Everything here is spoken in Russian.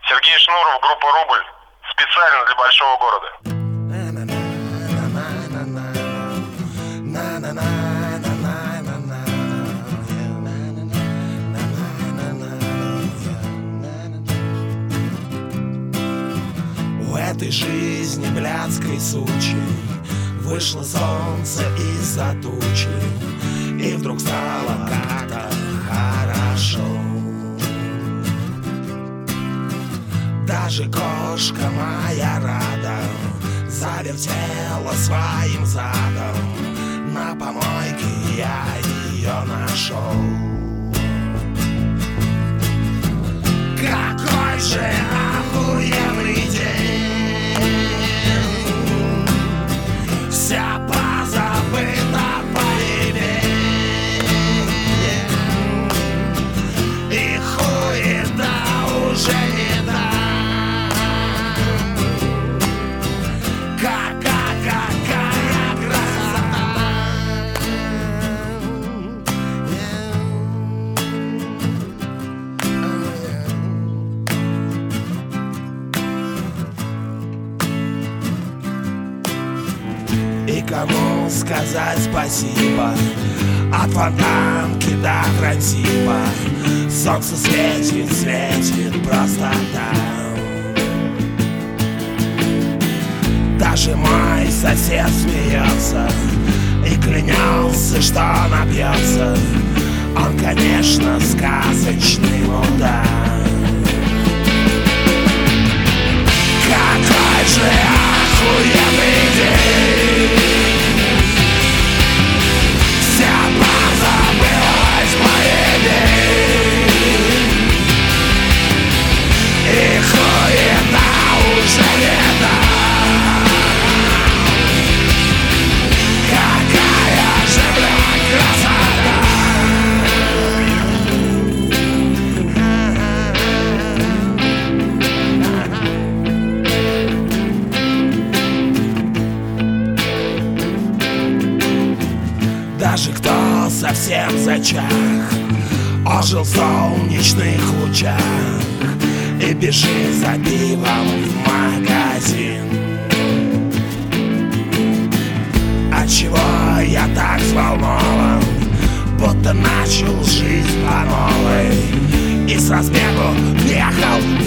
Сергей Шнуров, группа «Рубль». Специально для большого города. В этой жизни блядской сучей вышло солнце из-за тучи, и вдруг стало как-то хорошо. Даже кошка моя рада завертела своим задом. На помойке я ее нашел. Какой же охуенный день! Вся позабыта поебень, и хуета уже не та. Какая красота! И кому сказать спасибо? От фонтанки до Крантипа солнце светит, светит просто там. Даже мой сосед смеется и клянется, что напьется. Он, конечно, сказочный мудак. Какой же охуенный день! Вся позабылась поебень, и хуета уже не та. Какая же, блядь, красота! Даже кто совсем зачах ожил в солнечных лучах и бежит за пивом в магазин. Отчего я так взволнован, будто начал жизнь по новой, и с разбегу въехал